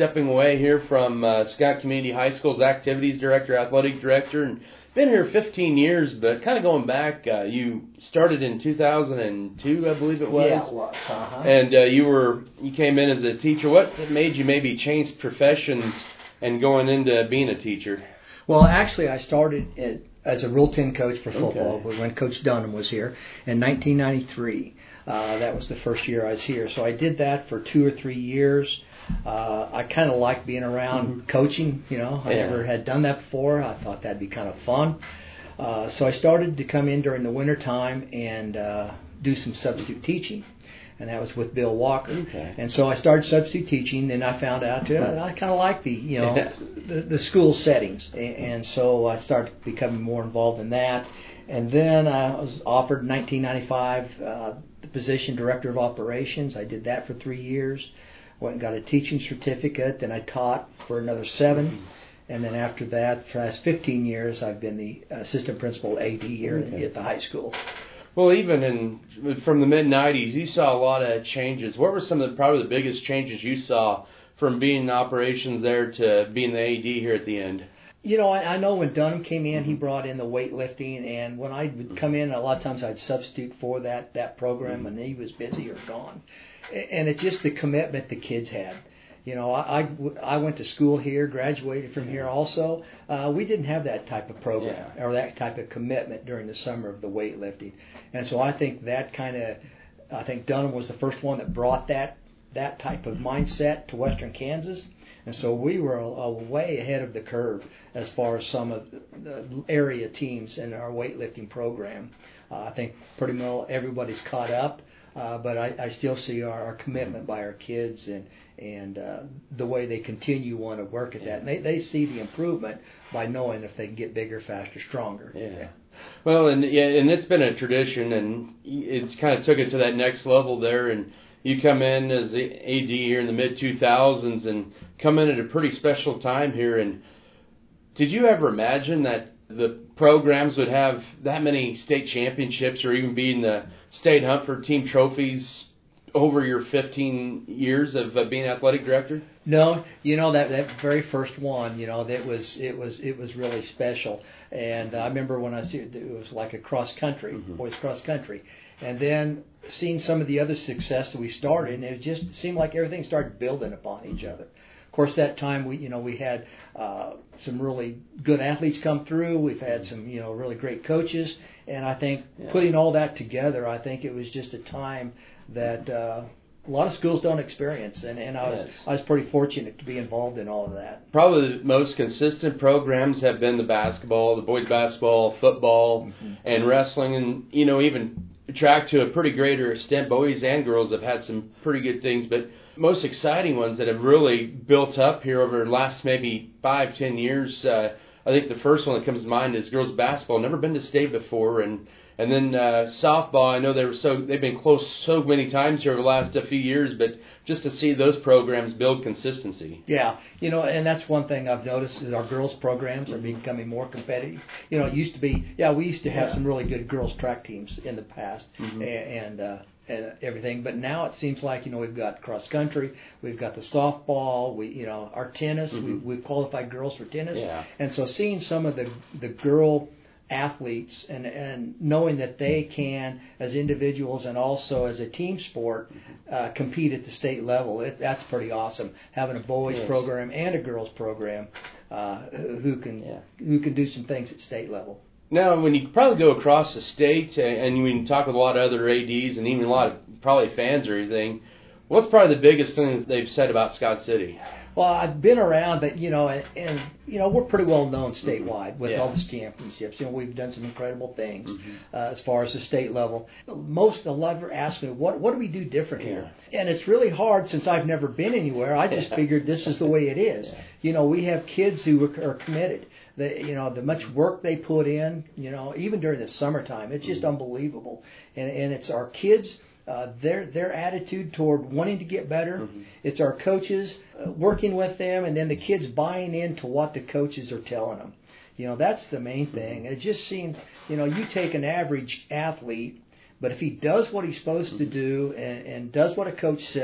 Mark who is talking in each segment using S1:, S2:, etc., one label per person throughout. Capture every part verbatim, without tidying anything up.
S1: stepping away here from uh, Scott Community High School's Activities Director, Athletic Director, and been here fifteen years, but kind of going back, uh, you started in two thousand two, I believe it was.
S2: Yeah, it was. Uh-huh.
S1: And uh, you were you came in as a teacher. What made you maybe change professions and going into being a teacher?
S2: Well, actually, I started at, as a Rule ten coach for football
S1: Okay.
S2: when Coach Dunham was here in nineteen ninety-three. Uh, that was the first year I was here. So I did that for two or three years. Uh, I kind of liked being around mm-hmm. coaching. You know, I
S1: yeah.
S2: never had done that before. I thought that'd be kind of fun. Uh, so I started to come in during the winter time and uh, do some substitute teaching. And that was with Bill Walker.
S1: Okay.
S2: And so I started substitute teaching, and I found out too, I kind of like the, you know, the, the school settings. And so I started becoming more involved in that. And then I was offered in nineteen ninety-five uh, the position Director of Operations. I did that for three years. Went and got a teaching certificate. Then I taught for another seven. And then after that, for the last fifteen years, I've been the assistant principal A D here okay. at the high school.
S1: Well, even in from the mid nineties, you saw a lot of changes. What were some of the probably the biggest changes you saw from being in operations there to being the A D here at the end?
S2: You know, I, I know when Dunham came in, he brought in the weightlifting, and when I would come in, a lot of times I'd substitute for that that program, and he was busy or gone. And it's just the commitment the kids had. You know, I, I, I went to school here, graduated from here also. Uh, we didn't have that type of program yeah. or that type of commitment during the summer of the weightlifting. And so I think that kind of, I think Dunham was the first one that brought that that type of mindset to Western Kansas. And so we were a, a way ahead of the curve as far as some of the area teams in our weightlifting program. Uh, I think pretty well everybody's caught up. Uh, but I, I still see our, our commitment by our kids and and uh, the way they continue want to work at that. And they, they see the improvement by knowing if they can get bigger, faster, stronger.
S1: Yeah. Well, and yeah, and it's been a tradition, and it's kind of took it to that next level there. And you come in as the A D here in the mid two thousands and come in at a pretty special time here. And did you ever imagine that the programs would have that many state championships or even be in the state hunt for team trophies over your fifteen years of uh, being athletic director?
S2: No, you know that that very first one, you know, that was it was it was really special. And I remember when I see it, it was like a cross country, mm-hmm. boys cross country, and then seeing some of the other success that we started, and it just seemed like everything started building upon each other. Of course, that time we, you know, we had uh, some really good athletes come through. We've had some, you know, really great coaches, and I think yeah. putting all that together, I think it was just a time that uh, a lot of schools don't experience, and, and I was yes. I was pretty fortunate to be involved in all of that.
S1: Probably the most consistent programs have been the basketball, the boys basketball, football, mm-hmm. and wrestling, and you know even track to a pretty greater extent. Boys and girls have had some pretty good things, but most exciting ones that have really built up here over the last maybe five, ten years. Uh, I think the first one that comes to mind is girls basketball. Never been to state before, and and then uh, softball. I know they were so they've been close so many times here over the last uh, few years, but just to see those programs build consistency.
S2: Yeah, you know, and that's one thing I've noticed is our girls programs are becoming more competitive. You know, it used to be, yeah, we used to have yeah. some really good girls track teams in the past, mm-hmm. and. and uh, and everything, but now it seems like, you know, we've got cross country, we've got the softball, we, you know, our tennis, mm-hmm. we, we've qualified girls for tennis,
S1: yeah.
S2: and so seeing some of the the girl athletes and and knowing that they can, as individuals and also as a team sport, uh, compete at the state level, it, that's pretty awesome. Having a boys yes. program and a girls program uh, who can yeah. who can do some things at state level.
S1: Now, when you probably go across the state and when you talk with a lot of other A Ds and even a lot of probably fans or anything, what's probably the biggest thing that they've said about Scott City?
S2: Well, I've been around, but, you know, and, and you know, we're pretty well known statewide with yeah. all the championships. You know, we've done some incredible things mm-hmm. uh, as far as the state level. Most of them ever ask me, what what do we do different yeah. here? And it's really hard since I've never been anywhere. I just yeah. figured this is the way it is. Yeah. You know, we have kids who are, are committed. They, you know, the much work they put in, you know, even during the summertime, it's just mm-hmm. unbelievable. And and it's our kids. Uh, their their attitude toward wanting to get better. Mm-hmm. It's our coaches uh, working with them, and then the kids buying into what the coaches are telling them. You know, that's the main thing. It just seemed, you know, you take an average athlete, but if he does what he's supposed mm-hmm. to do and, and does what a coach says,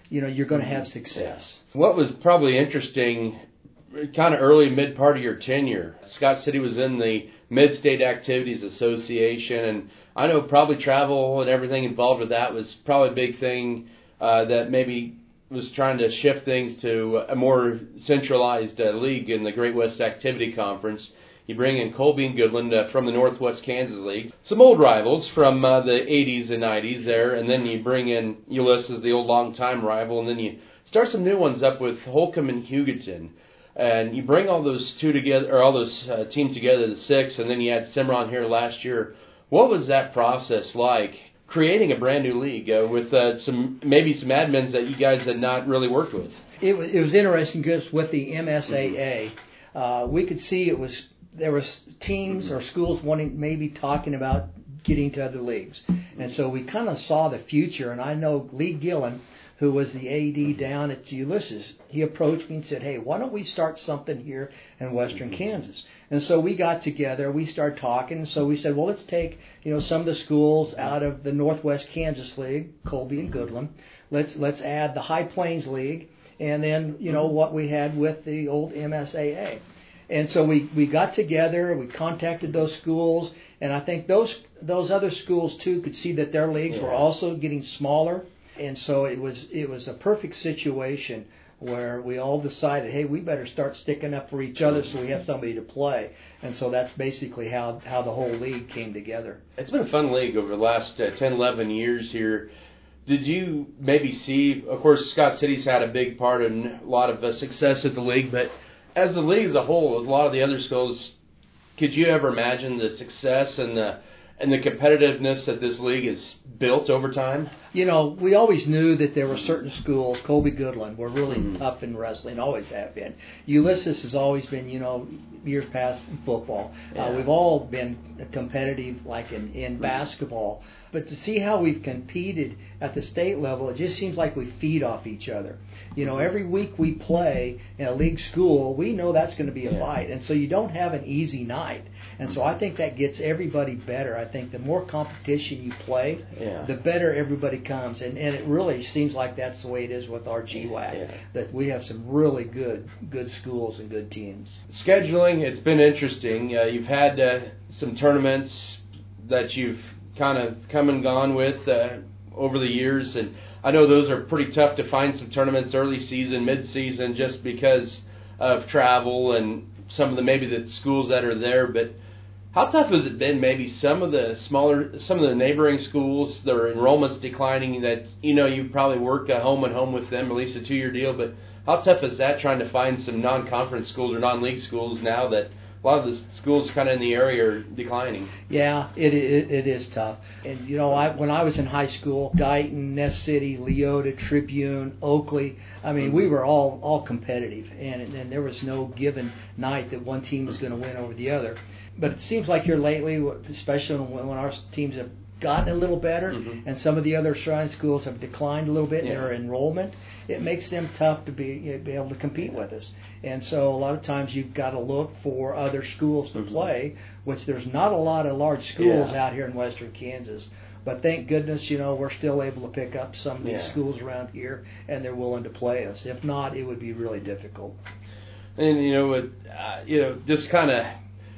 S2: you know, you're going to have success.
S1: What was probably interesting, kind of early, mid part of your tenure, Scott City was in the Mid-State Activities Association, and I know probably travel and everything involved with that was probably a big thing uh, that maybe was trying to shift things to a more centralized uh, league in the Great West Activity Conference. You bring in Colby and Goodland uh, from the Northwest Kansas League, some old rivals from uh, the eighties and nineties there, and then you bring in Ulysses, the old long-time rival, and then you start some new ones up with Holcomb and Hugoton. And you bring all those two together, or all those uh, teams together, the six, and then you had Cimarron here last year. What was that process like, creating a brand new league uh, with uh, some maybe some admins that you guys had not really worked with?
S2: It was, it was interesting because with the M S A A, uh, we could see it was there was teams or schools wanting maybe talking about getting to other leagues, and so we kind of saw the future. And I know Lee Gillen, who was the A D down at Ulysses, he approached me and said, hey, why don't we start something here in Western Kansas? And so we got together, we started talking, so we said, well, let's take, you know, some of the schools out of the Northwest Kansas League, Colby and Goodland. Let's let's add the High Plains League, and then, you know, what we had with the old M S A A. And so we, we got together, we contacted those schools, and I think those those other schools, too, could see that their leagues were also getting smaller. And so it was it was a perfect situation where we all decided, hey, we better start sticking up for each other so we have somebody to play. And so that's basically how, how the whole league came together.
S1: It's been a fun league over the last uh, ten, eleven years here. Did you maybe see, of course, Scott City's had a big part in a lot of uh, success at the league, but as the league as a whole, a lot of the other schools, could you ever imagine the success and the and the competitiveness that this league has built over time?
S2: You know, we always knew that there were certain schools, Colby Goodland, were really mm-hmm. tough in wrestling, always have been. Ulysses has always been, you know, years past in football. Yeah. Uh, we've all been competitive, like in, in mm-hmm. basketball. But to see how we've competed at the state level, it just seems like we feed off each other. You know, every week we play in a league school, we know that's going to be a yeah. fight. And so you don't have an easy night. And so I think that gets everybody better. I think the more competition you play, yeah. the better everybody comes. And, and it really seems like that's the way it is with our G W A C, yeah. that we have some really good good schools and good teams.
S1: Scheduling, it's been interesting. Uh, you've had uh, some tournaments that you've kind of come and gone with uh, over the years, and I know those are pretty tough to find some tournaments early season, mid season, just because of travel and some of the maybe the schools that are there. But how tough has it been? Maybe some of the smaller, some of the neighboring schools, their enrollment's declining. That you know you probably work a home and home with them, at least a two year deal. But how tough is that trying to find some non conference schools or non league schools now that a lot of the schools kind of in the area are declining?
S2: Yeah, it it, it is tough. And, you know, I when I was in high school, Dighton, Ness City, Leota, Tribune, Oakley, I mean, mm-hmm. we were all, all competitive. And, and there was no given night that one team was going to win over the other. But it seems like here lately, especially when, when our teams have gotten a little better, mm-hmm. and some of the other Shrine schools have declined a little bit yeah. in their enrollment, it makes them tough to be, you know, be able to compete with us. And so a lot of times you've got to look for other schools to mm-hmm. play, which there's not a lot of large schools yeah. out here in Western Kansas. But thank goodness, you know, we're still able to pick up some of these yeah. schools around here, and they're willing to play us. If not, it would be really difficult.
S1: And, you know, it, uh, you know, just kind of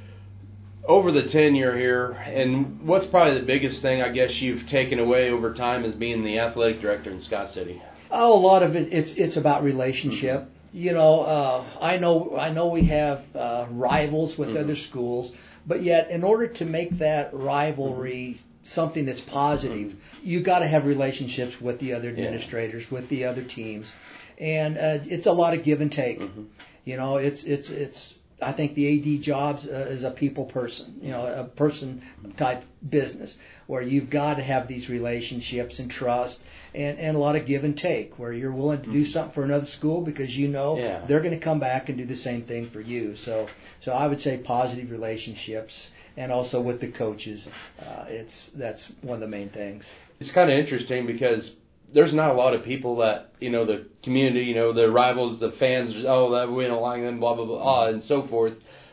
S1: over the tenure here, and what's probably the biggest thing I guess you've taken away over time as being the athletic director in Scott City?
S2: Oh, a lot of it, it's it's about relationship. Mm-hmm. You know, uh, I know I know we have uh, rivals with mm-hmm. other schools, but yet in order to make that rivalry mm-hmm. something that's positive, mm-hmm. you got to have relationships with the other administrators, yeah. with the other teams, and uh, it's a lot of give and take. Mm-hmm. You know, it's it's it's. I think the A D jobs uh, is a people person, you know, a person type business where you've got to have these relationships and trust and, and a lot of give and take where you're willing to do something for another school because you know yeah. they're going to come back and do the same thing for you. So, so I would say positive relationships and also with the coaches. Uh, it's that's one of the main things.
S1: It's kind of interesting because there's not a lot of people that, you know, the community, you know, the rivals, the fans, oh, that we don't like them, blah, blah, blah, and so forth.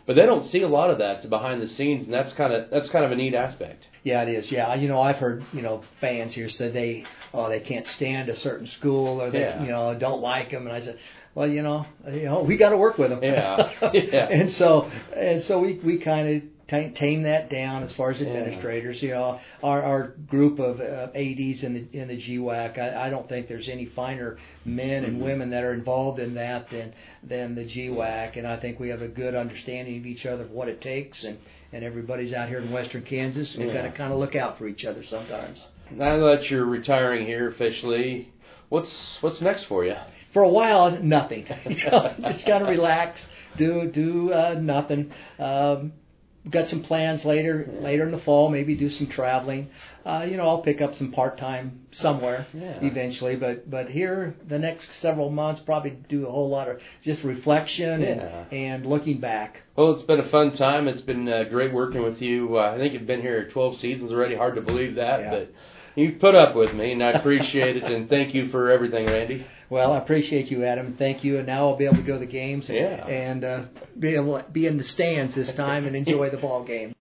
S1: but they don't see a lot of that. It's behind the scenes, and that's kind of that's kind of a neat aspect.
S2: Yeah, it is. Yeah, you know, I've heard you know fans here say they oh they can't stand a certain school or they
S1: Yeah.
S2: you know don't like them, and I said, well, you know, you know, we got to work with them.
S1: Yeah. Yeah.
S2: and so and so we we kind of Tame, tame that down as far as administrators. Yeah. You know, our our group of uh, A Ds in the in the G W A C. I, I don't think there's any finer men and
S1: Mm-hmm.
S2: women that are involved in that than than the G W A C. And I think we have a good understanding of each other, of what it takes, and and everybody's out here in Western Kansas. And we've
S1: Yeah.
S2: got to kind of look out for each other sometimes.
S1: Now that you're retiring here officially, what's what's next for you?
S2: For a while, nothing. You know, just kind of relax, do do uh, nothing. Um, Got some plans later, later in the fall. Maybe do some traveling. Uh, you know, I'll pick up some part time somewhere
S1: Yeah.
S2: eventually. But but here, the next several months, probably do a whole lot of just reflection
S1: Yeah.
S2: and, and looking back.
S1: Well, it's been a fun time. It's been uh, great working with you. Uh, I think you've been here twelve seasons already. Hard to believe that,
S2: Yeah.
S1: but you've put up with me, and I appreciate it. And thank you for everything, Randy.
S2: Well, I appreciate you, Adam. Thank you. And now I'll be able to go to the games and,
S1: Yeah.
S2: and uh, be able to be in the stands this time and enjoy the ball game.